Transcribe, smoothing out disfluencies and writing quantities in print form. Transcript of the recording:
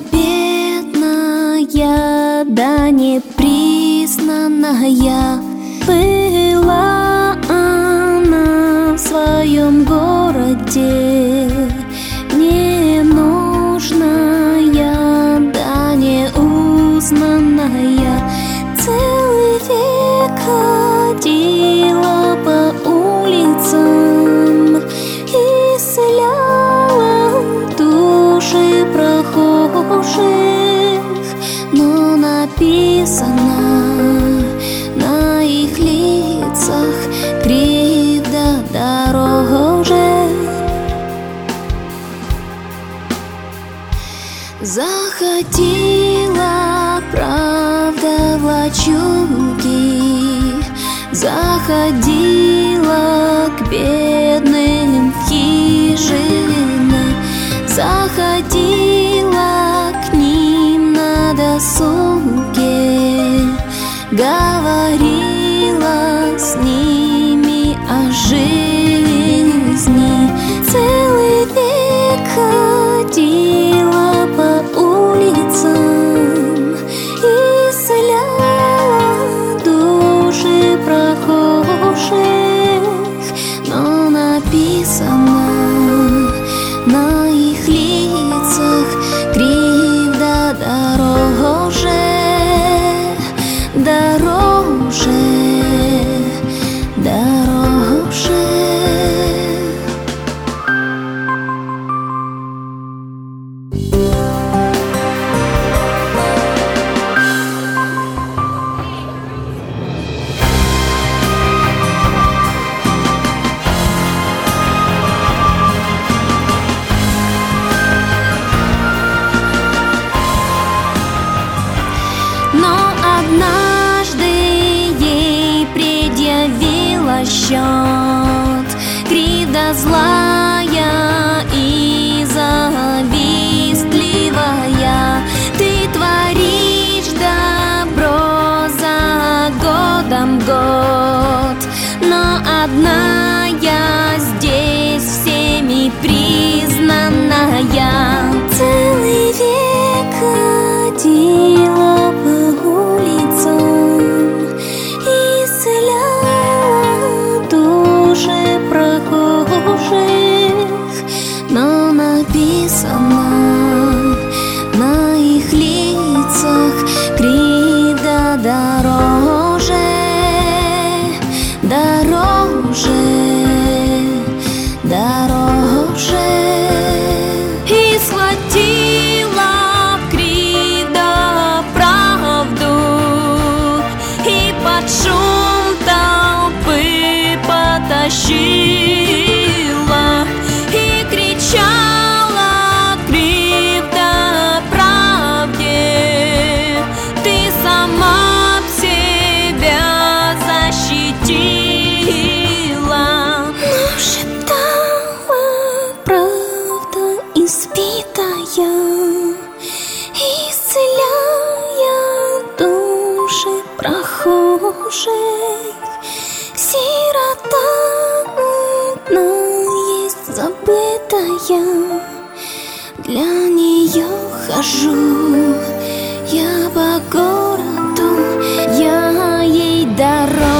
бедная, да непризнанная, была она в своем городе. Не нужная, да неузнанная, целый век ходила по улицам, исцеляла души прохожих. Но написано на их лицах кривда дороже. Заходила правда в лачуги, заходила к бедным в хижины, заходила к ним на досуге, говорила с ними о жизни. Целый век ходила по улицам, исцеляла души прохожих. Но написано на их лицах кривда дороже, дороже, дороже. Но однажды ей предъявила счет кривда злая и завистливая. Ты творишь добро за годом год, но одна я здесь всеми признанная. Целый век ходила по улицам, исцеляла души прохожих. Но написано на их лицах кривда дороже, дороже, дороже. И схватила кривда правду, и под шум толпы потащила, и кричала кривда правде: ты сама себя защитила. Но шептала правда избитая, исцеляя души прохожих. Сирота одна есть забытая, для нее хожу я по городу, я ей дорога.